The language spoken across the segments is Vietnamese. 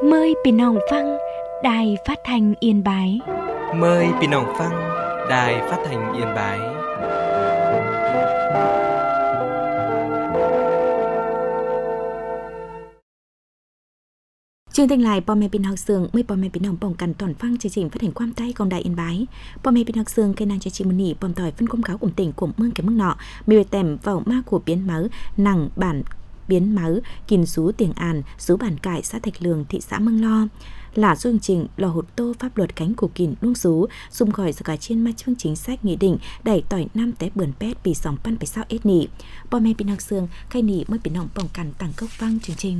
Mờiพี่น้องฟังđài phát thanh Yên Bái. Mời พี่น้องฟัง Đài Phát thanh Yên Bái. Chương trình lạiพ่อแม่พี่น้องซึ่งไม่พ่อแม่พี่น้องป้องกันตอนฟังchương trình phát hành ความใต้ของđài Yên Bái. พ่อแม่พี่น้องซึ่งcái nàng chương trìnhมื้อนี้ป้อมต่อยphân công cáo cùng tỉnh củaเมืองcái มืองnọ,มีไปเต็มvào ma của biến máu nặng bản biến máu kín sú tiền an sú bản cải xã Thạch Lường thị xã Mương Lo là chương trình lò hột tô pháp luật cánh của kín nuông sú xung khỏi sự cải trên mai chương chính sách nghị định đẩy tỏi năm té bươn pét bị sóng pan phải sao ết nỉพ่อแม่พี่น้องซึ่งkhai nỉ mớiพี่น้องป้องกันtăng cốc vang chương trình.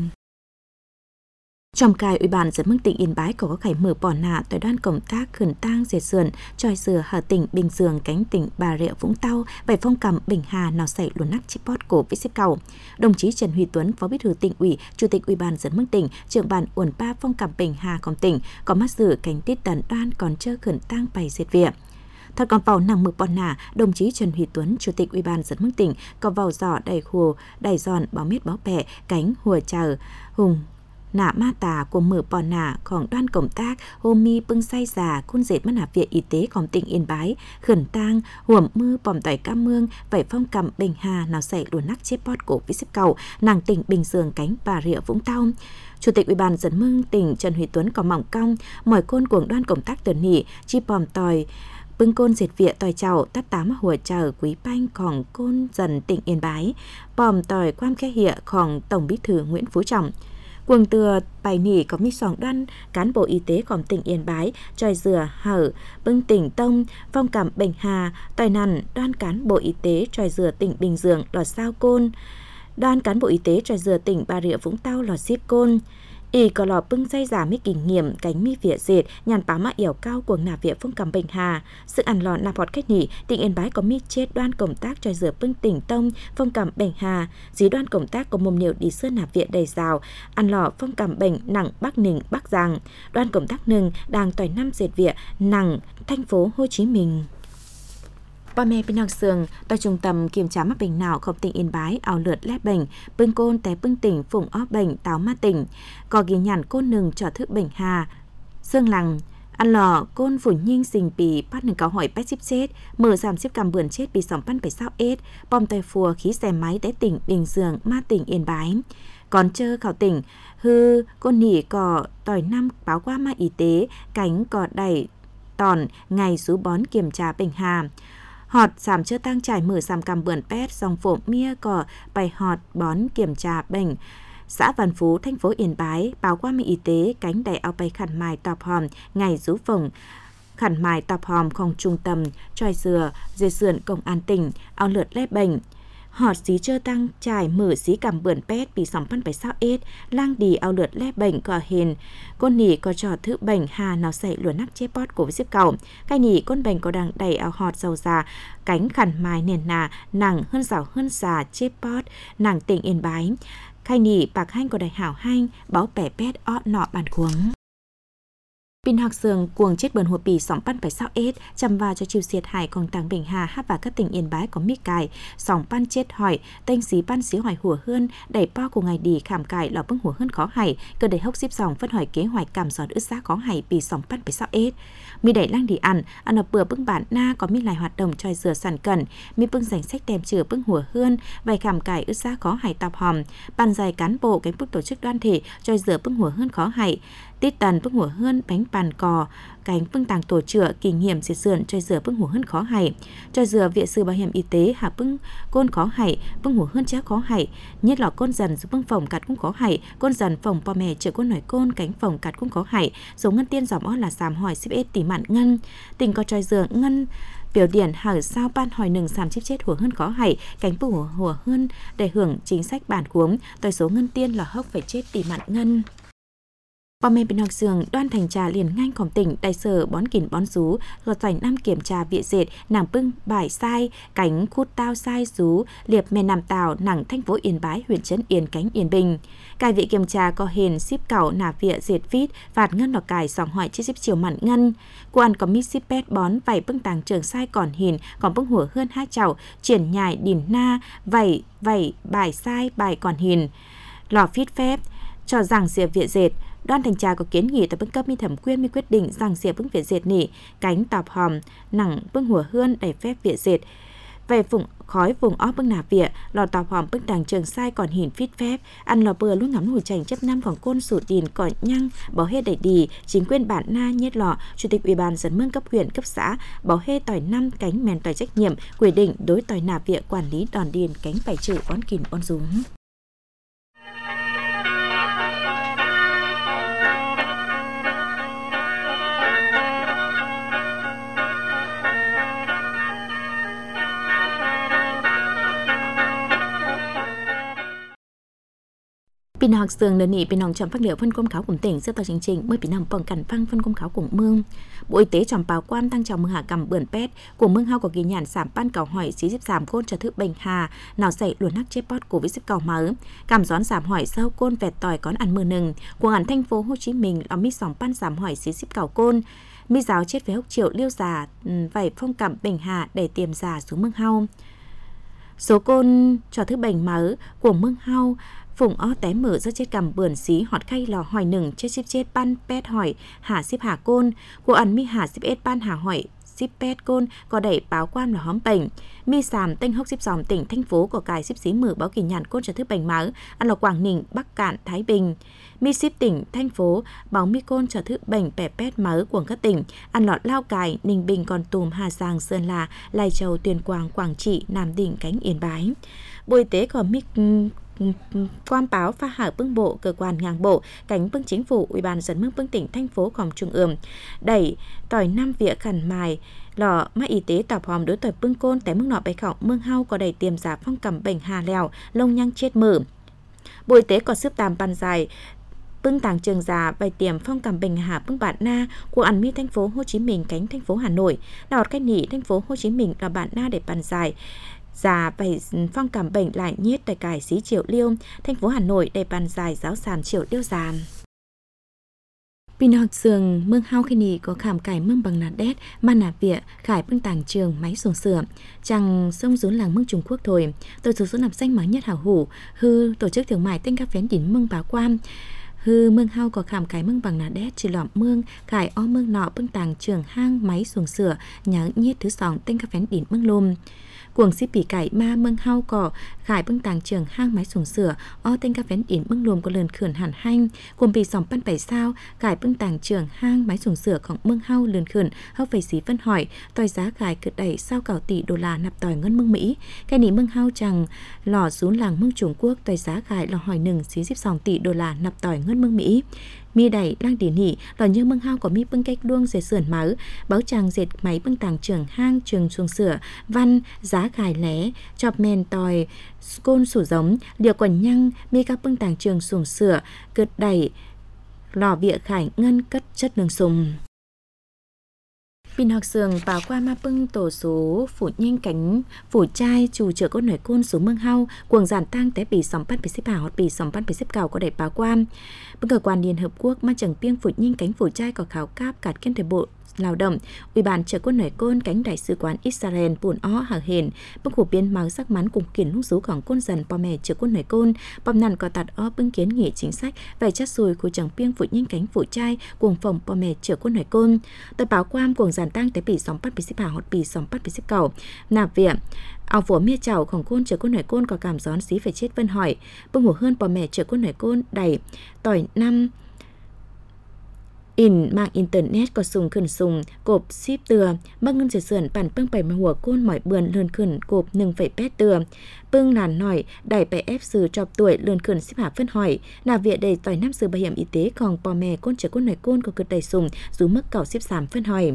Trong cài ủy ban dân tỉnh Yên Bái có khải mở bỏ nạ tại đoàn công tác khẩn tang diệt sườn tròi dừa hà tỉnh Bình Dương cánh tỉnh Bà Rịa Vũng Tàu bảy phong cầm Bình Hà nào xảy luồn nắc chip pot cổ với xếp cầu. Đồng chí Trần Huy Tuấn, phó bí thư tỉnh ủy, chủ tịch ủy ban dân tỉnh, trưởng ban uẩn ba phong cầm Bình Hàของtỉnh có mắt dự cánh tiết tần đoan còn chơi khẩn tang bày diệt viện. Thật còn vào nặng mực bọn nả, đồng chí Trần Huy Tuấn, chủ tịch ủy ban dân tỉnh có vào giỏ đầy hồ, đầy giòn báo miết báo bẹ cánh hùa chờ hùng nạ ma tà của mở bò nạของđoàn công tác hôm mi bưng say già khuôn dệt mất nạp viện y tếของtỉnh Yên Bái khẩn tang huẩm mưa bòm tỏi cam mương vảy phong cầm Bình Hà nào xảy luồn nắc chếp pot cổ với xếp cầu nàng tỉnh Bình Dương cánh Bà Rịa Vũng Tàu. Chủ tịch ủy ban dân mương tỉnh Trần Huy Tuấn có mỏng cong mỏi côn của đoàn công tác tuần nỉ chi bòm tỏi bưng côn diệt viện tỏi chảo tắt tám hùa chờ quý banhของcôn dần tỉnh Yên Bái bòm tỏi quam khe hiệuของtổng bí thư Nguyễn Phú Trọng. Quần từa bài nỉ có mi sòng đoan cán bộ y tếของtỉnh Yên Bái tròi dừa hở bưng tỉnh Tông phong cảm Bình Hà tỏi nằn đoan cán bộ y tế tròi dừa tỉnh Bình Dương lò sao côn đoan cán bộ y tế tròi dừa tỉnh Bà Rịa Vũng Tàu lò ship côn y có lò bưng dây giả mi kinh nghiệm cánh mi vỉa dệt nhàn bá mạ yểu cao của nạp viện phong cầm Bình Hà sự ăn lò nạp họt cách nỉ tỉnh Yên Bái có mi chết đoan công tác tròi dừa bưng tỉnh Tông phong cầm Bình Hà dí đoan công tác có mồm nhiều đi sơn nạp viện đầy rào ăn lò phong cầm Bình nặng Bắc Ninh Bắc Giang đoan công tác nừng đang tỏi năm dệt viện nặng thành phố Hồ Chí Minh.พ่อแม่พี่น้องเสืองtại trung tâm kiểm tra mắc bệnh nãoของtỉnh Yên Bái ảo lượt lép bệnh bưng côn té bưng tỉnh phụng óp bệnh táo ma tỉnh có ghi nhận côn nừng cho thức Bình Hà xương lằng ăn lò côn phủ nhinh xình bì bắt nừng cáo hỏi bách ship chết mở giảm ship cầm bươn chết bị sóng pan phải sao ết bom tay phùa khí xe máy té tỉnh Bình Dương ma tỉnh Yên Bái còn chơ khảo tỉnh hư côn nỉ cò tỏi năm báo qua ma y tế cánh cò đẩy tòn ngày sú bón kiểm tra Bình Hà họt giảm chưa tăng trải mở giảm cầm bươn pet dòng phổ mía cỏ bày họt bón kiểm tra bệnh xã Văn Phú thành phố Yên Bái báo qua mi y tế cánh đẩy ao bay khẩn mài tọp hòm ngày rú phồng khẩn mài tọp hòm không trung tâm tròi dừa dê sườn công an tỉnh ao lượt lép bệnh họt xí chưa tăng trải mở xí cầm bươn pet bị sóng pan phải sao ết lang đi ao lượt lép bệnh cỏ hiền côn nỉ có trò thứ bệnh hà nào xảy luồn nắc chép pot của xếp cầu cái nỉ côn bệnh có đang đầy ao họt dầu già cánh khẩn mài nền nà nặng hơn rào hơn già chép pot nàng tỉnh Yên Bái khai nỉ bạc hanh có đầy hảo hanh báo bẻ pet ót nọ bàn cuống. Pin học sường cuồng chết bờn hùa bì sóng pan phải sao ết chăm va cho chiều xiết hải còn tàng Bình Hà hát và các tỉnh Yên Bái có mi cài sóng pan chết hỏi tênh xí pan xí hỏi hùa hơn đẩy po của ngày đi khảm cài lò bưng hùa hơn khó hải cơ đầy hốc xếp sòng phân hỏi kế hoạch cảm giọt ướt giá khó hải bì sóng pan phải sao ết mi đẩy lang đi ăn ở bừa bưng bản na có mi lại hoạt động tròi dừa sản cẩn mi bưng danh sách tem chừa bưng hùa hơn vài khảm cài ướt giá khó hải tạp hòm ban dài cán bộ cánh bức tổ chức đoàn thể tròi dừa bưng hùa hơn khó hải tít tần bưng hùa hơn bánh bàn cò cánh bưng tàng tổ chữa kinh nghiệm diệt sườn tròi dừa bưng hùa hơn khó hải tròi dừa viện sự bảo hiểm y tế hạ bưng côn khó hải bưng hùa hơn chéo khó hải nhất là côn dần giúp bưng phòng cắt cũng khó hải côn dần phòng po mè chữa côn nổi côn cánh phòng cắt cũng khó hải số ngân tiên dòm ó là giảm hỏi ship ết tỷ mạn ngân tình có tròi dừa ngân biểu điển hở sao ban hỏi nừng giảm chip chết hùa hơn khó hải cánh bưng hùa hơn để hưởng chính sách bản cuống tới số ngân tiên là hốc phải chết tỷ mạn ngân.พ่อแม่พี่น้องเสืองด้านthành trà liền ngangของtỉnh đại sở bón kín bón rú lọt dành năm kiểm tra viện dệt nàng bưng bài sai cánh khút tao sai rú liệp mè nằm tàu nặng thành phố Yên Bái huyện trấn Yên cánh Yên Bình cài vị kiểm tra có hền ship cẩu nà viện dệt vít phạt ngân lò cài sòng hỏi chiếc ship chiều mặn ngân quan có mi ship pet bón vảy bưng tàng trường sai còn hìn còn bưng hùa hơn hai chảo triển nhài đìn na vảy bài sai bài còn hìn lò phít phép cho rằng diệp viện dệt Đoàn thanh tra có kiến nghị tại bưng cấp mi thẩm quyền mi quyết định rằng xỉa bưng Việt dệt nỉ cánh tạp hòm nặng bưng hùa hươn đầy phép Việt dệt về vùng khói vùng ó bưng nà vỉa lò tạp hòm bưng tàng trường sai còn hiển phít phép ăn lò bừa lúc ngắm hùi chành chấp năm còn côn sủ tiền còn nhăng bảo hết đẩy đi chính quyền bản na nhét lọ chủ tịch ủy ban dân mương cấp huyện cấp xã bảo hê tỏi năm cánh mèn tỏi trách nhiệm quy định đối tỏi nà vỉa quản lý đòn điền cánh phải trừ bón kìm bón rúng. Pin học sường đơn nghị pin chọn phát liệu phân công khảo cùng tỉnh sẽ tỏ chương trình mới pin bằng cảnh phăng phân công khảo cùng mương. Bộ Y tế chọn báo quan tăng chào mương hạ cầm bươn pet của mương hao có ghi nhận giảm ban cầu hỏi xí dip giảm côn cho thứ bệnh hà nào xảy luôn hắc chết bot của với dip cầu mở cảm gión giảm hỏi sâu côn vẹt tỏi có ăn mưa nừng của ngàn thành phố Hồ Chí Minh ở mi sòng ban giảm hỏi xí dip cầu côn mi giáo chết với hốc triệu liêu già vảy phong cảm bệnh hà để tiềm già xuống mương hao số côn cho thứ bệnh mở của mương hao phùng ó té mở rất chết cầm bươn xí họt khay lò hỏi nừng chết ban pet hỏi hà ship hà côn của ẩn mi hà ship ban hà hỏi ship pet côn có đẩy báo quan là hóm bệnh mi sàm tinh hốc ship dòm tỉnh thành phố của cài ship xí mở báo kỳ nhàn côn cho thứ bệnh máu ăn là Quảng Ninh Bắc Cạn Thái Bình mi ship tỉnh thành phố báo mi côn cho thứ bệnh bẻ pet máu của các tỉnh ăn lọt Lao Cài Ninh Bình Kon Tum Hà Giang Sơn La Lai Châu Tuyên Quang Quảng Trị Nam Định cánh Yên Bái. Bộ Y tế có mi quan báo pha hở bưng bộ cơ quan ngang bộ cánh bưng chính phủ ủy ban dân mương bưng tỉnh thành phố khóm trung ương đẩy tỏi năm vỉa khẩn mài lò máy y tế tạp hòm đối tỏi bưng côn tại mức nọ bày khảo mương hao có đầy tiềm giả phong cầm bệnh hà lèo lông nhăng chết mở. Bộ Y tế có sức tàm ban dài bưng tàng trường già bày tiềm phong cầm bệnh hà bưng bạn na của ăn mi thành phố Hồ Chí Minh cánh thành phố Hà Nội đọt cách nỉ thành phố Hồ Chí Minh là bạn na để bàn dài già bày phong cảm bệnh lại nhiết tại cải xí Triệu Liêu thành phố Hà Nội để bàn dài giáo sàn Triệu Liêu giàn. Pin học sường mương hao khi nì có khảm cải mương bằng nạt đét mà nà vịa khải bưng tàng trường máy xuồng sửa chẳng sông rốn làng mương Trung Quốc thôi tổ chức số nạp danh mới nhất hảo hủ hư tổ chức thương mại tên cà phén đỉnh mương báo quan hư mương hao có khảm cái mương bằng nà đét chỉ lọm mương khải o mương nọ bưng tàng trường hang máy xuồng sửa nhớ nhiết thứ sòng tên cà phén đỉnh mương lùm cuồng xí pỉ cải ma mương hao cỏ khải bưng tàng trường hang máy xuồng sửa o tên cà phén đỉnh mương lùm có lần khẩn hẳn hanh cuồng pỉ sòng pan bảy sao khải bưng tàng trường hang máy xuồng sửaของmương hao lần khẩn hao phải xí phân hỏi tỏi giá khải cực đẩy sao cảo tỷ đô la nạp tỏi ngân mương Mỹ cái nỉ mương hao chẳng lò xuống làng mương Trung Quốc tỏi giá khải lò hỏi nừng xí díp sòng tỷ đô la nạp tỏi ngân mương Mỹ mi đẩy đang điển hỉ lò như mương hao có mi bưng cách đuông dệt sườn máu báo chàng dệt máy bưng tàng trường hang trường xuồng sửa văn giá khải lé chọc men tỏi côn sủ giống liệu quần nhăng mi các bưng tàng trường xuồng sửa cực đẩy lò vịa khải ngân cất chất nương sùng. Pin học sường vào qua ma bưng tổ số phủ nhanh cánh phủ trai chủ trợ con nổi côn số mương hao cuồng giản tăng té bì sòng bắt bị xếp hảo hoặc bì sòng bắt bị xếp cào có đẩy báo quan bưng cơ quan liên hợp quốc ma chẳng piêng phủ nhanh cánh phủ trai có khảo cáp cạt kiên thời bộ lao động ủy ban trợ quân nổi côn cánh đại sứ quán Israel buồn ó hàng hền bưng khổ biên máu sắc mắn cùng kiến lúc rúของcôn dần po mẹ trợ quân nổi côn bom nằn có tạt ó bưng kiến nghị chính sách về chất xùi của chẳng piêng phụ nhanh cánh phụ trai cuồng phòng po mẹ trợ quân nổi côn tờ báo quan cuồng giàn tăng tới bị sóng bắt bị xếp hảo hoặc bị sóng bắt bị xếp cầu nạp viện ảo phổ mía chảoของcôn trợ quân nổi côn có cảm gión xí phải chết vân hỏi bưng hổ hơn po mẹ trợ quân nổi côn đẩy tỏi năm mạng internet có sùng khẩn sùng cộp ship từa mắc ngân sườn bản bưng 70 หัว côn mỏi bườn lươn khẩn cộp 1,8 từa bưng làn nổi đẩy bè ép sử chọc tuổi lươn khẩn ship hạ phân hỏi là viện đầy tỏi năm sự bảo hiểm y tế còn bò mè côn trẻ côn nổi côn có cực đầy sùng dù mức cảo ship giảm phân hỏi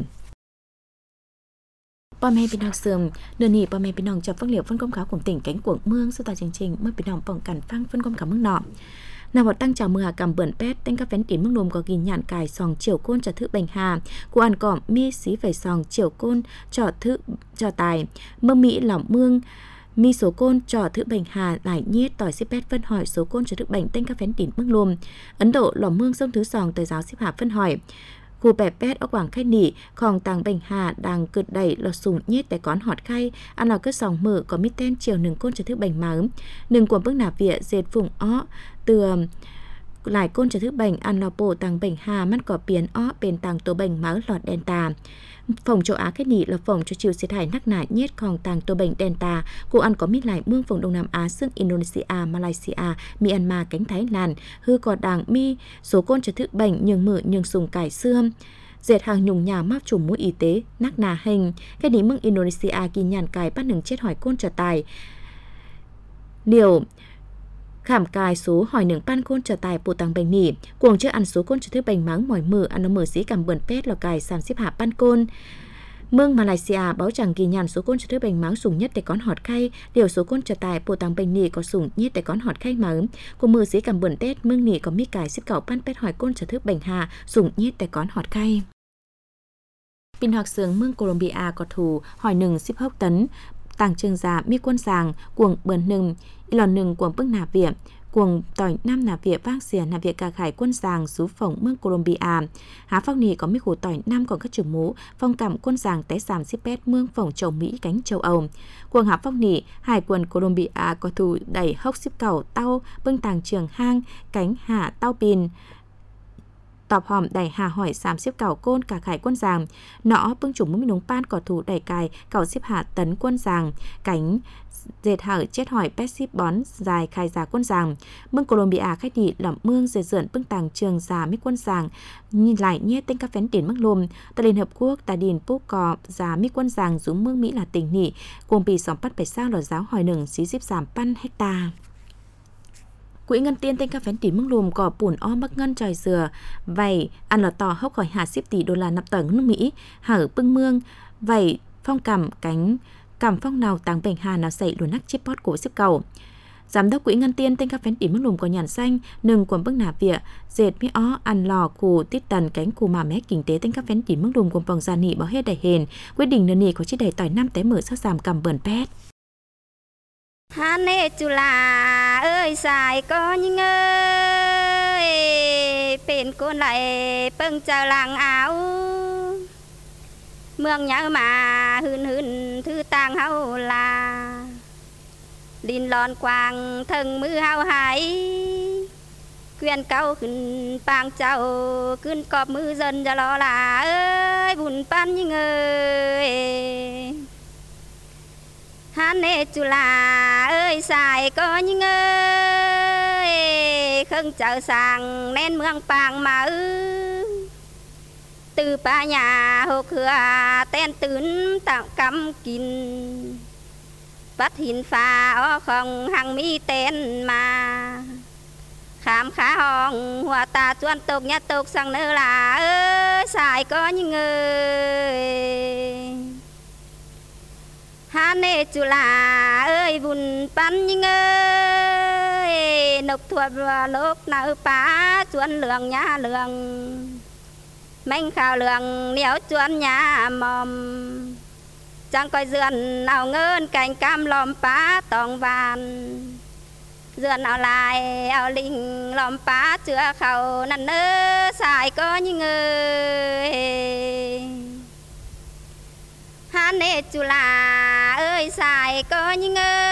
bò mè bình học sườn đơn nhị bò mè bình học chọc phân liệu phân công cáo của tỉnh cánh quận mương sự tòa chương trình mới bình học bỏng cản phăng phân công cáo mức nọ nào vào tăng chào mưa hà cầm bẩn pet tên các phén kín mức nôm có ghi nhạn cài sòng chiều côn cho thứ bành hà của ăn cọm mi xí phải sòng chiều côn cho thứ cho tài mương Mỹ lỏng mương mi số côn cho thứ bành hà lại nhiết tỏi xếp pet phân hỏi số côn cho thứ bành tên các phén kín mức nôm Ấn Độ lỏng mương sông thứ sòng tới giáo xếp hạ phân hỏi khu bè pet ở quảng khách nỉ khòng tàng bành hà đang cực đẩy lọt sùng nhiết tại quán họt khay ăn là cứ sòng mở có mít ten chiều nừng côn cho thứ bành máu nừng của bước nạp vỉa dệt phùng ó từ หลายก้นจะทึกแบ่งอันลอโปต่างแบ่งหามันก่อเปลี่ยนอ้อเป็นต่างตัวแบ่งเมาส์หลอดแดนตาphòng châu Á cái nị là phòng cho chịu thiệt hại nặng nề nhấtของต่างตัวbệnh Delta của ăn có mít lại mương vùng Đông Nam Á xương Indonesia, Malaysia, Myanmar, cánh Thái Lan hư cò đảng mi số con cho thức bệnh nhường mự nhường sùng cải xương dệt hàng nhung nhà mắc chủng mũi y tế nắc nà hình cái nị mương Indonesia ghi nhàn cài bắt nừng chết hỏi côn trở tài điều khảm cài số hỏi nướng pan côn trở tài bộ tăng bệnh nỉ cuồng chưa ăn số côn trở thứ bệnh máng mỏi mửa ăn nó mở xí cầm bẩn pet lò cài sàm xếp hạ pan côn mương Malaysia báo chẳng ghi nhận số côn trở thứ bệnh máng sủng nhất để con hot khay điều số côn trở tài bộ tăng bệnh nỉ có sủng nhất để con hot khay máng của mở xí cầm bẩn pet mương nỉ có mi cài xếp cẩu pan pet hỏi côn trở thứ bệnh hà sủng nhất để con hot khay pin học sướng mương Colombia có thủ hỏi nừng xếp hốc tấn tàng trường già mi quân sàng cuồng bờn nừng lòn nừng cuồng bức nà viện cuồng tỏi nam nà viện vác xìa nà viện cả khải quân sàng xú phỏng mương Colombia há phong nì có mi khổ tỏi nam còn các trường mũ phong cảm quân sàng té sàm xếp pet mương phỏng châu Mỹ cánh châu Âu cuồng há phong nì hải quân Colombia có thủ đẩy hốc xếp cầu tàu bưng tàng trường hang cánh hạ tàu pin tọp hòm đẩy hà hỏi sàm xếp cảo côn cả khải quân giàng nọ bưng chủng mũi núng pan cỏ thủ đẩy cài cảo xếp hạ tấn quân giàng cánh dệt hở chết hỏi pet ship bón dài khai giá quân giàng mương Colombia khách đi lỏm mương dệt dượn bưng tàng trường già mấy quân giàng nhìn lại nhé tên các phén tiền mắc lùm tại Liên Hợp Quốc ta điền púc cò già mấy quân giàng xuống mương Mỹ là tỉnh nỉ cùng bị sòng bắt phải sao lò giáo hỏi nừng xí díp giảm pan hecta quỹ ngân tiên tên các phén tỷ mương lùm cỏ bùn o bắc ngân tròi dừa vậy ăn lò tò hốc khỏi hạ xếp tỷ đô la nạp tỏi nước Mỹ hở bưng mương vậy phong cầm cánh cảm phong nào tàng bệnh hà nào xảy luồn nắc chip pot của xếp cầu giám đốc quỹ ngân tiên tên các phén tỷ mương lùm có nhàn xanh nừng quần bức nà vịa dệt mi ó ăn lò cù tít tần cánh cù mà mé kinh tế tên các phén tỷ mương lùm cùng vòng gia nị bỏ hết đầy hền quyết định nửa nị có chiếc đầy tỏi 5 té mở sát giảm cầm bẩn pet hát nê chú là ơi xài có những ơi bên cô lại bưng chờ làng áo mương nhớ mà hưn hưn thư tàng hậu là linh lon quang thân mưa hao hải quyền cao khinh pang cháu khinh cọp mưa dần ra lo là ơi buồn pan những ơi hát nê chú là ơi xài có những ơi không chờ sàng nên mương pang mà từ ba nhà hộp hừa tên tướng tặng cắm kín bắt hình pha ở không hàng mi tên mà khám khá hòn hòa ta chuan tục nhà tục sang nơi là ơi xài có những ơi hát nê chú là ơi vun pan những ơi nộp thuật và lốp nào phá chuan lượng nhà lượng manh khảo lượng néo chuan nhà mòm chẳng coi dườn nào ngơn cành cam lòm phá tòng vàn dườn nào lại ao linh lòm phá chưa khẩu năn nơ xài có những người hát nê chú là ơi xài có những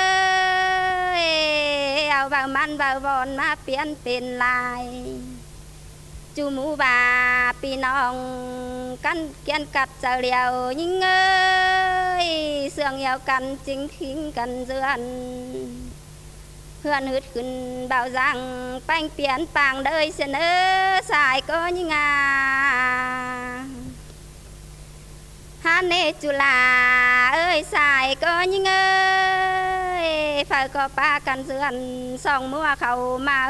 ơi ao vào man vào vòn mà phiên phiền lại chú mũ bà pi nong căn kiên cắt chờ liều những ơi sương yêu căn chính khinh căn dườn hươn hứt khinh bảo rằng bánh biến pang đời sẽ nỡ xài có những hát nê chú là ơi xài có những ơi phải có ba căn dườn song mua khẩu mà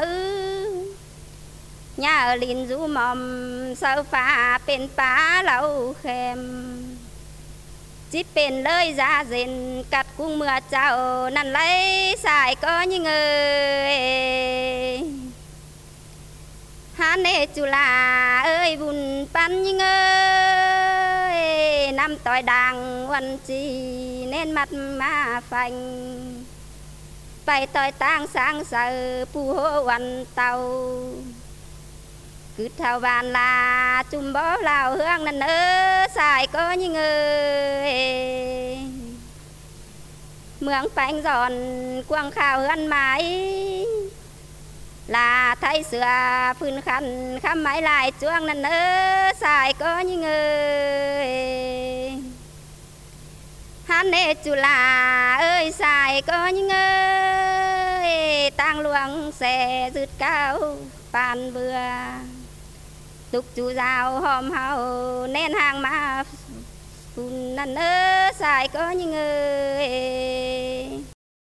nhà ở linh du mòm sao phá bên phá lâu khem chỉ bên lời ra dền cắt cung mưa chào năn lấy xài có những người hát nê chú là ơi vun pan những ơi năm tỏi đàngวันchi nên mặt mà phanh bay tỏi tang sang sợ pu hôวันtàu cứ thao bàn là chùm bó lào hương năn ơ xài có những người mương phanh giòn quăng khảo hân mái là thay sửa phun khăn khăm mãi lại chuông năn nơ xài có những ơi hắn nê chú là ơi xài có những ơi tang luồng xe rứt cao bàn vừa tục chú rào hòm hào nên hàng mà phun năn nơ xài có những ơi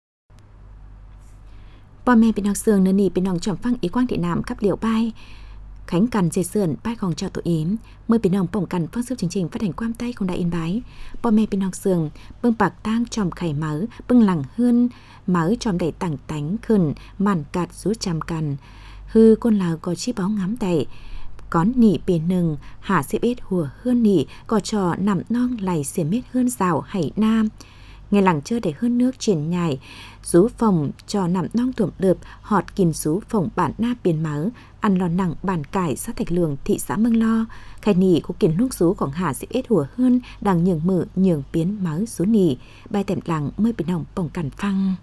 Bò mẹ bên học sường nơ nỉ bên nòng chỏm phăng ý quang thị nam cấp liệu bay khánh cằn dệt sườn bay còn cho tổ yếm mời bên nòng bổng cằn phương sức chương trình phát hành quam tay không đại yên bái bò mẹ bên học sường bưng bạc tang chòm khải mớ bưng lẳng hươn mớ chòm đầy tảng tánh khẩn màn cạt rú chằm cằn hư con lào có chi báo ngắm đầy con nỉ bên nừng hạ xếp ít hùa hươn nỉ có trò nằm non lầy xỉa mết hươn rào hải nam nghe lẳng chơi để hơn nước triển nhảy rú phòng cho nằm non tuộm lượp họt kìn rú phòng bản na biển mớ ăn lò nặng bản cải xã Thạch Lường thị xã Mương Lo khai nỉ có kiển lúc rú còn hạ sẽ ít hùa hơn đang nhường mở nhường biến mớ rú nỉ bài tèm làng mới bị nòng bồng cằn phăng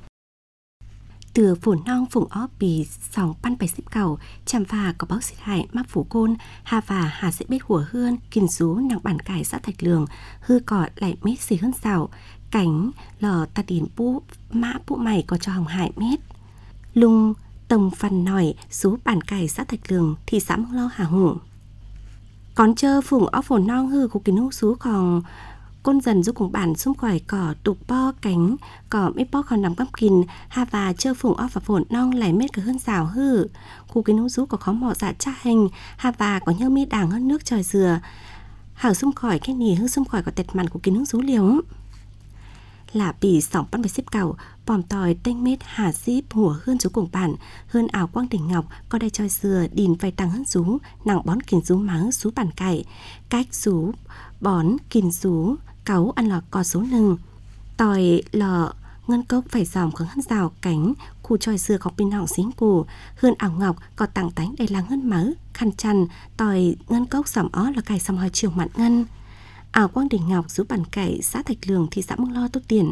từ phủ nong phùng óp bì sòng pan bài xếp cầu chăm phà có báo xịt hại mắc phủ côn hà và hà sẽ biết hùa hươn kìn rú nặng bản cải xã Thạch Lường hư cọ lại mết xì hơn xào cảnh lò ta điền bú mã bú mày có cho hồng hải mét lung tông phần nòi số bản cải xã Thạch Lường thị xã Mương Lo Hà Hùng còn chơ phùng óp phủ nong hư của kín hú sú còn con dần giúp cùng bản xung khỏi cỏ tục bo cánh cỏ mít bo còn nằm cắm kìn hà và chơ phùng óp và phồn nong lại mết cả hơn rào hư khu kín hú sú có khó mỏ dạ cha hình hà và có nhơ mi đàng hơn nước trời dừa hảo xung khỏi cái nỉ hư xung khỏi có tẹt mặn của kín hú sú liều là bì sòng pan bài xếp cầu bòm tòi tênh mết hà xíp hùa hơn chú cùng bản hơn ảo quang đỉnh ngọc có đây choi dừa đìn vay tăng hơn rú nặng bón kìn rú máng rú bản cải cách rú bón kìn rú cáu ăn lò có số nừng tòi lò ngân cốc phải dòm khứng hơn rào cánh khu choi dừa có pin hỏng xính cù hơn ảo ngọc có tặng tánh đầy làng hơn mớ khăn chăn tòi ngân cốc dòm ó là cài xăm hỏi chiều mặn ngân ảo quang đỉnh ngọc rú bản cải xã Thạch Lường thị xã Mương Lo tốt tiền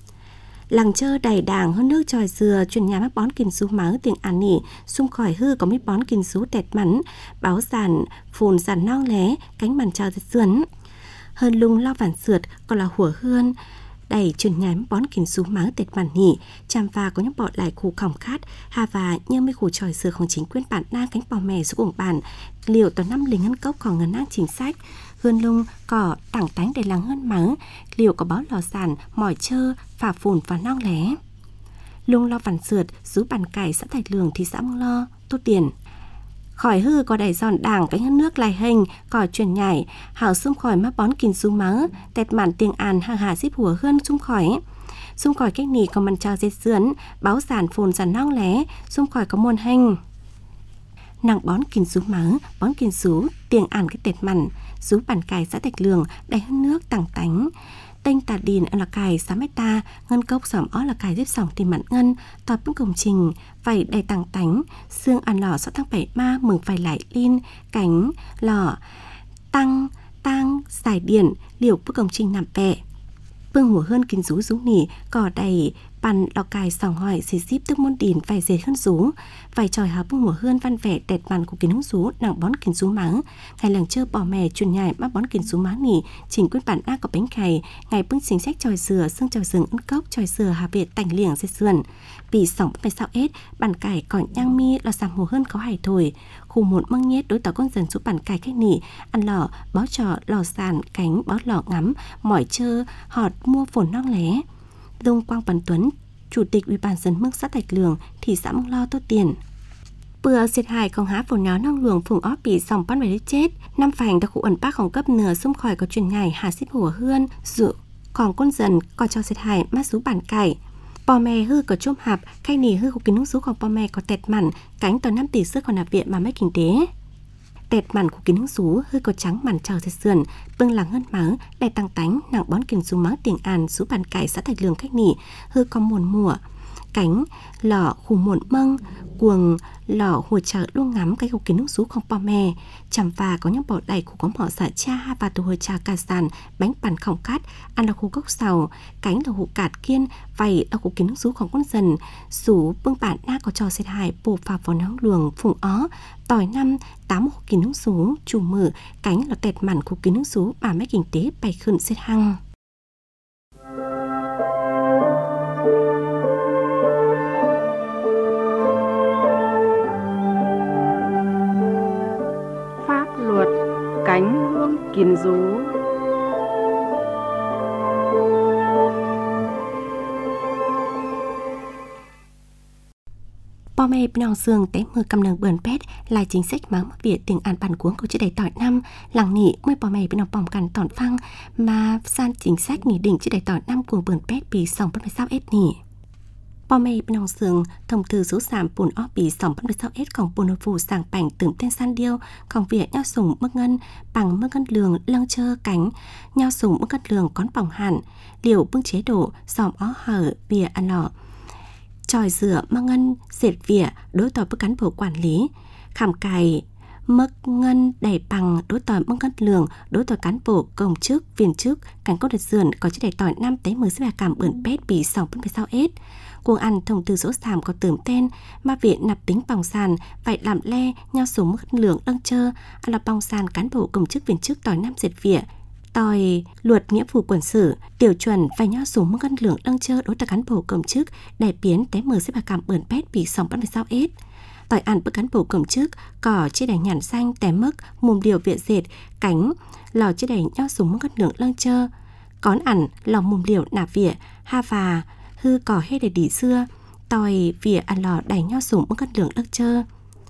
làng chơ đầy đàng hơn nước tròi dừa chuyển nhà mắc bón kìn rú máu tiền an nỉ xung khỏi hư có mít bón kìn rú tẹt mắn báo giàn phồn giàn non lé cánh màn trào dệt sườn hơn lung lo vản sượt còn là hùa hươn đầy chuyển nhà bón kìn rú máu tẹt màn nỉ chàm và có những bọt lại khu khỏng khát hà và như mấy khu tròi dừa không chính quyền bản na cánh bò mè xuống cùng bản liệu tòa năm lính ngân cốc còn ngân nang chính sách hơn lung cỏ tảng tánh để lắng hơn mắng liệu có báo lò sàn mỏi chơ phà phồn và non lé lung lo vằn sượt rú bàn cải xã Thạch Lường thị xã Mương Lo tốt tiền khỏi hư có đầy giòn đảng cánh hơn nước lại hình cỏ chuyển nhảy hảo xung khỏi mắc bón kìn rú mớ tẹt màn tiếng an hàng hà xíp hùa hơn xung khỏi cách nỉ có màn trào dệt sườn báo giàn phồn giàn non lé xung khỏi có môn hình nặng bón kìn rú mớ bón kìn rú tiếng an cái tẹt màn rú bản cải xã Thạch Lường đầy hơn nước tảng tánh tênh tà đìn là cải 6 ta ngân cốc sỏm ó là cải giúp sỏng tìm mặn ngân tòa bức công trình vảy đầy tảng tánh xương ăn lò sáu tháng 7 ma mừng vảy lại linh cánh lò tăng giải điển liều bức công trình nằm bẹ bưng hùa hơn kín rú rú nỉ cỏ đầy bàn lò cài sòng hỏi xì xíp tức môn đìn vài dệt hơn rú vài tròi hào bưng hùa hơn văn vẻ đẹp màn của kín húng rú nặng bón kín rú máng ngày làng chơ bò mè truyền nhảy mắc bón kín rú máng nỉ chỉnh quyết bản a có bánh cày ngày bưng chính sách tròi dừa xương tròi rừng ấn cốc tròi dừa hà việt tành liềng dệt sườn vì sòng phải sao ết bản cải cỏ nhang mi lò sàm hùa hơn có hải thổi khu một măng nhét đối tỏ con dần giúp bản cải cách nỉ ăn lò bó trò lò sàn cánh bó lò ngắm mỏi chơ họt mua phồn non lé Dung Quang Văn Tuấn, Chủ tịch Ủy ban dân mức xã Thạch Lường, thị xã Mương Lo tốt tiền. Bữa xịt hài không há phồn nhó năng luồng phùng óp bị sòng bắt về chết. Năm phành đã khu ẩn bác không cấp nửa xung khỏi có truyền nhảy hà xếp hùa hươn, dụ còn con dần có cho xịt hài mát rú bản cải. Bò mè hư có chôm hạp, khay nỉ hư có kín nước rú còn bò mè có tẹt mặn, cánh tàu 5 tỷ sức còn nạp viện mà mấy kinh tế. Tẹt mặn của kín nước rú hư có trắng mặn trào dệt sườn, bưng làng hơn máu, đầy tăng tánh nặng bón kín rú máu tiền an rú bản cải xã Thạch Lường khách nỉ hư có muôn mùa. cánh lọ khu muộn mâng cuồng lọ hùa trợ luôn ngắm cái cầu kiến nước sú không bò mè chằm và có những bỏ đầy của có mỏ xả cha và tù hồi trà cà sàn bánh bàn khổng cát ăn là khu gốc sầu cánh là hụ cạt kiên vầy là khu kiến nước sú không con dần sú bưng bản na có trò xệt hại bù phà vào nắng luồng phùng ó tỏi năm 8 khu kiến nước sú chủ mử cánh là tẹt mặn khu kiến nước sú bà mấy kinh tế bày khẩn xệt hăng. Cánh luôn kiến rú Bò mê bên ông xương té mưa cầm nâng bờn pét là chính sách mắng Việt tiếng An bản cuống của chế đầy tỏi năm làng nị mới bò mê bên ông bỏng cằn tỏn phăng mà san chính sách nghị định chế đầy tỏi năm của bờn pét bị sòng bắt phải sao ết nị. Bò mê bên ông xương thông thư số giảm bùn ó bị sòng bắt phải sao ết còn bùn phù sàng bảnh tưởng tên san điêu còn việc nhau sùng mơ ngân bằng mơ ngân lường lâng chơ cánh nhau sùng mơ ngân lường cón bỏng hẳn liều bưng chế độ sòng ó hở bìa ăn lọ tròi rửa mơ ngân dệt vỉa đối tỏi bức cán bộ quản lý khảm cài mực ngân đầy bằng đối tỏi mơ ngân lường đối tỏi cán bộ công chức viên chức cán công đợt dườn có chế đầy tỏi 5 tới 10 sẽ cảm bẩn pét bị sòng bên phải sao ết cuồng ăn thông từ số giảm có tưởng tên ma viện nạp tính bòng sàn vậy làm le nhau số mức lượng đăng chơ ăn là bòng sàn cán bộ công chức viên chức tỏi 5 dệt vỉa tỏi luật nghĩa vụ quân sự tiểu chuẩn phải nhau số mức cân lượng đăng chơ đối với cán bộ công chức đại biến té mờ sẽ cảm bẩn pét bị sòng bắt phải sao ết tỏi ăn bức cán bộ công chức cỏ chế đầy nhản xanh té mức mùm điều viện dệt cánh lò chế đầy nhau số mức cân lượng đăng chơ cón ẩn lò mùm liều nạp vỉa ha và hư cỏ hết để đỉ xưa tỏi vỉa ăn lò đầy nhau sủng bưng cân lượng đắc chơ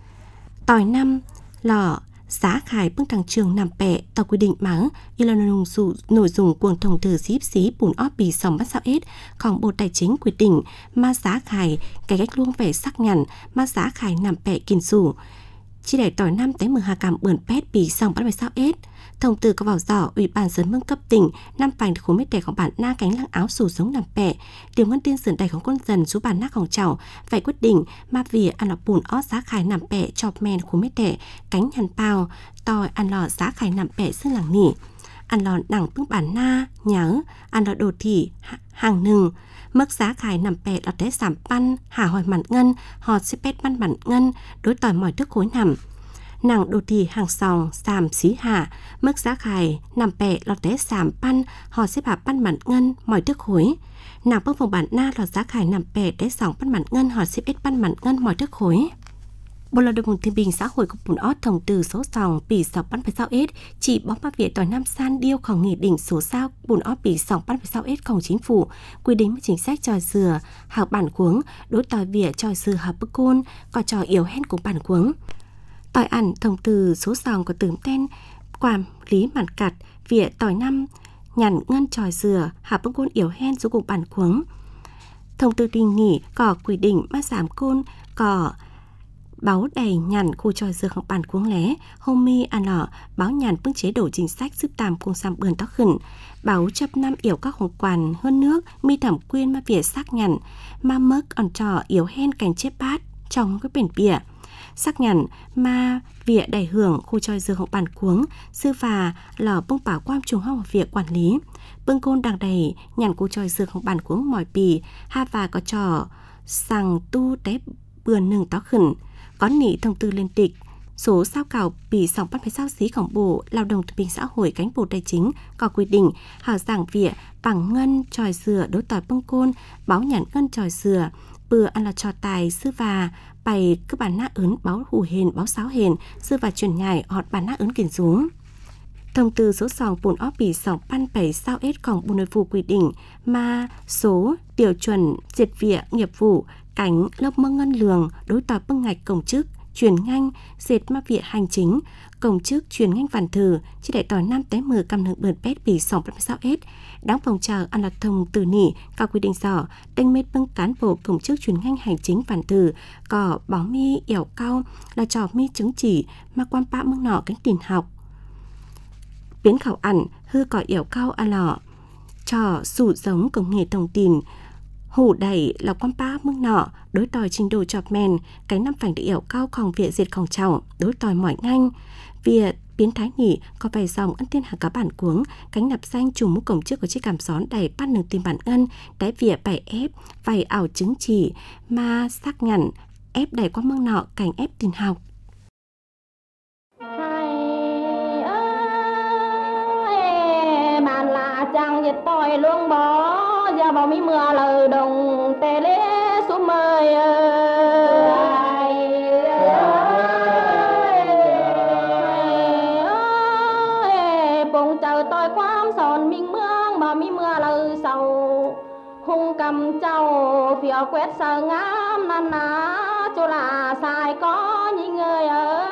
tỏi năm lò giá khải bưng thằng trường nằm bẹ tàu quy định mắng y là nội dung cuồng thông từ xíp xí bùn óp bì sòng bắt sao ết còn bộ tài chính quyết định mà giá khải cái cách luôn vẻ sắc nhằn mà giá khải nằm bẹ kín rủ chỉ để tỏi 5 tới 10 cảm bẩn pét bì sòng bắt phải sao ết thông từ có vào giỏ ủy ban dân mương cấp tỉnh năm phành khối mét đẻของbản na cánh lăng áo sủ giống nằm bẹ điều ngân tiên sườn đầyของcon dần số bản naของchảo phải quyết định mà vì ăn lò bùn ót giá khải nằm bẹ chọc men khối mét đẻ cánh nhằn bao tỏi ăn lò giá khải nằm bẹ xương làng nỉ ăn lò nặng bưng bản na nhớ ăn lò đồ thị hàng nừng mức giá khải nằm bẹ lọt té giảm pan hà hỏi mặn ngân họt xếp pét pan mặn ngân đối tỏi mỏi thức khối nằm nàng đồ thị hàng sòng giảm xí hạ mức giá khải nằm bẹ lọt té giảm pan họ xếp hạ pan mặn ngân mỏi thức khối nàng bước vùng bản na lọt giá khải nằm bẹ té sòng pan mặn ngân họ xếp ít pan mặn ngân mỏi thức khối Bộ lao động thương binh xã hội của bùn ót thông từ số sòng bị sọc bắn phải sao ết chỉ bóng ba việt tỏi năm san điêuของnghị định số sao bùn ót bị sọc bắn phải sao ếtของchính phủ quy định chính sách trò dừa học bản cuống đối tỏi việt trò dừa học bức côn có trò yếu hen của bản cuống tỏi ẩn thông từ số sòng của tưởng tên quản lý mặn cặt việt tỏi năm nhằn ngân trò dừa học bức côn yếu hen số của bản cuống thông tư đình nghỉ có quy định mà giảm côn có báo đầy nhằn khu trò dừa học bản cuống lé hôm mi ăn lọ báo nhằn bưng chế độ chính sách giúp tàm cùng xăm bươn tóc khẩn báo chấp năm yểu các hồng quản hơn nước mi thẩm quyên mà việt sắc nhằn ma mấc ẩn trò yếu hen cành chép bát trong cái biển bìa sắc nhằn ma vỉa đầy hưởng khu trò dừa học bản cuống sư phà lò bưng bảo quan trùng học việc quản lý bưng côn đằng đầy nhằn khu trò dừa học bản cuống mỏi bì ha và có trò sằng tu té bươn nừng tóc khẩn có nị thông tư liên tịch số sao cào bị sòng bắt phải sao xíของbộ lao động thương binh xã hội cánh bộ tài chính có quy định hảo giảng vỉa bằng ngân tròi dừa đối tỏi bông côn báo nhãn ngân tròi dừa bừa ăn là trò tài sư và bày cứ bản na ớn báo hủ hền báo sáo hền sư và chuyển nhảy họt bản na ớn kiển xuống thông tư số sòng bùn óp bị sòng pan 7 sao ếtของbộ nội vụ quy định mà số tiêu chuẩn diệt vỉa nghiệp vụ cảnh lớp mơ ngân lường đối tỏi bưng ngạch công chức chuyển ngành dệt ma viện hành chính công chức chuyển ngành văn thử chỉ đại tỏi 5 tới 10 cầm nâng bờn pét bị sòng bắt sao ết đáng phòng chờ ăn là thông từ nỉ các quy định rõ đánh mết bưng cán bộ công chức chuyển ngành hành chính văn thử có báo mi ẻo cao là trò mi chứng chỉ mà quan bạ mưng nọ cánh tiền học biến khảo ẩn hư cỏ ẻo cao ăn lọ trò sủ giống công nghệ thông tin Hủ đẩy là quan pa mương nọ, đối tòi trình độ chọp mèn, cánh năm phảnh được ẻo cao khòng viện diệt khòng chảo, đối tòi mỏi nganh. Việt biến thái nhị có vài dòng ân tiên hạ cá bản cuống, cánh nạp xanh trùng mũ cổng trước của chiếc cảm xón đầy bắt nương tìm bản ân, đáy vỉa bày ép, vài ảo chứng chỉ, ma sắc nhẵn, ép đẩy qua mương nọ, cảnh ép tin học. Bạn là chàng dịch tỏi luôn bỏ, giờ bao mi mưa lờ đồng tê lê xuống mời bông chờ tôi quám sòn mình mương bao mi mưa lờ sầu hung cầm châu phía quét sờ ngắm năn ná chỗ là sai có những người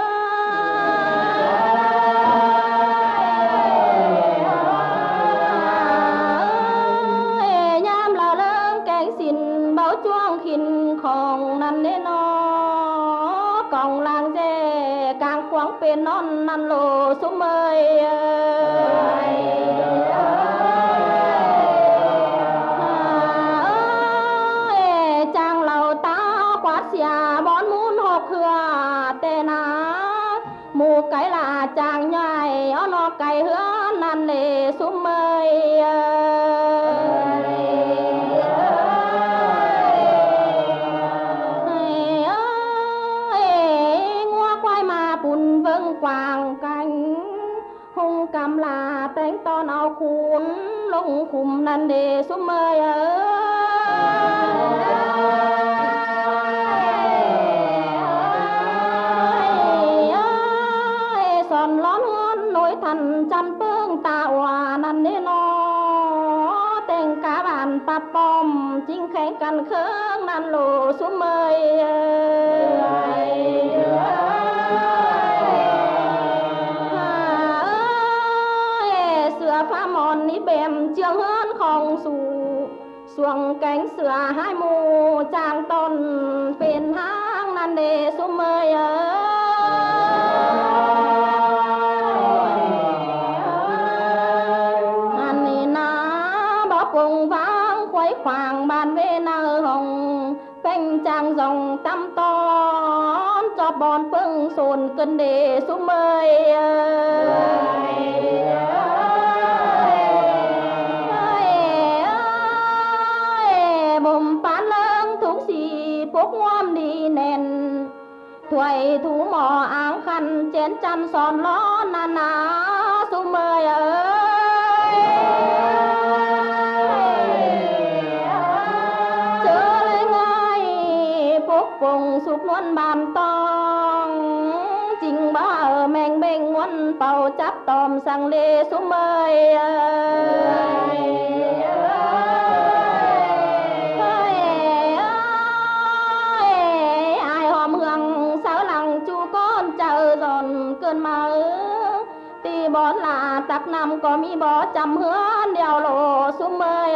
không năn nê nó còn làng dê càng khoáng bên non năn lô xuống mơi chàng lầu ta quát xìa bón muốn hộp hừa tê ná mù cái là chàng nhai ó nó cày hứa năn lê xuống mơi quàng cánh hung cầm là tên to nào cuốn lông khum năn đề xuống mơi son lón hôn nối thần chăn phương tạo năn đê nó tên cá bàn pa pom chính khánh căn khương năn lô xuống mơi pha mòn ní bèm trường hơn không xù xuồng cánh sửa hai mù chàng tôn bên hang nan đề xuống mơi anh nì ná bó cùng vang khuấy khoảng bàn về nơ hồng phanh chàng dòng tâm to cho bọn phương sồn cân đề xuống mơi tuổi thú mò áng khăn chén chăn son ló na ná xuống mơi chớ lên ngay phúc vùng sụp luôn bàn tong trình bá ở mèn bên nguồn tàu chắp tòm sang lê xuống mơi cơn mơ tì bón là tắc năm có mi bó chăm hứa đèo lộ xuống mơi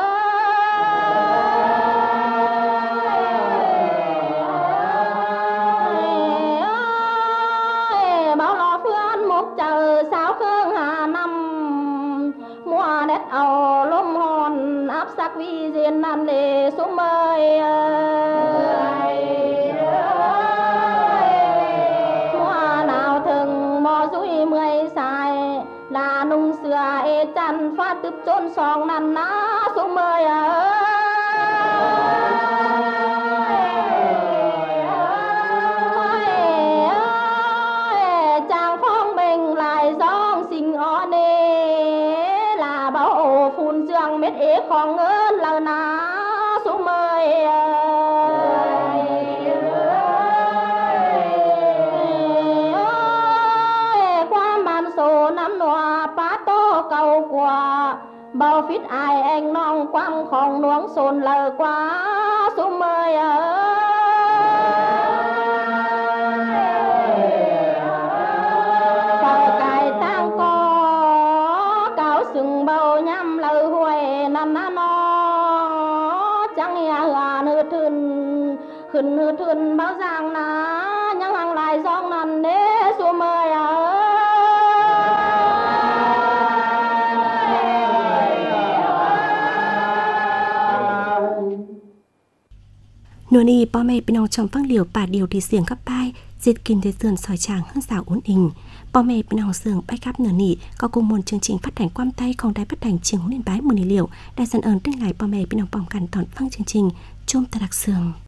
bao lo phương một chờ sao khương hà năm mùa đất ầu lôm hòn áp sắc vi diên nan lệ xuống mơi là nung sữa e chăn pha tướp chôn song năn ná xuống mơi chàng phong bình lại giông sinh ó nê là bảo phun dương mết ế khó ngơn lờ ná xuống mơi cầu qua bao phít ai anh non quăng không nuống sồn lờ quá xuống mơi bao cài tang có cáo sừng bao nhắm lờ huệ nằm ná nó chẳng hả nư thưn khẩn nư thưn bao giang ná nhang hàng lại giong nằm đế xuống mơi nửa nì bò mẹ bên ông trong phăng liều bà điều đi xiềng gấp bai diệt kinh thế sườn sỏi tràng hơn rào uốn hình bò mẹ bên ông sườn bay gấp nửa nì có cùng một chương trình phát hành quam tay không đài phát hành trường huấn luyện bái mùa nì liệu đại dân ơn tinh lại bò mẹ bên ông bỏng cằn toàn phăng chương trình chôm ta đặc sườn.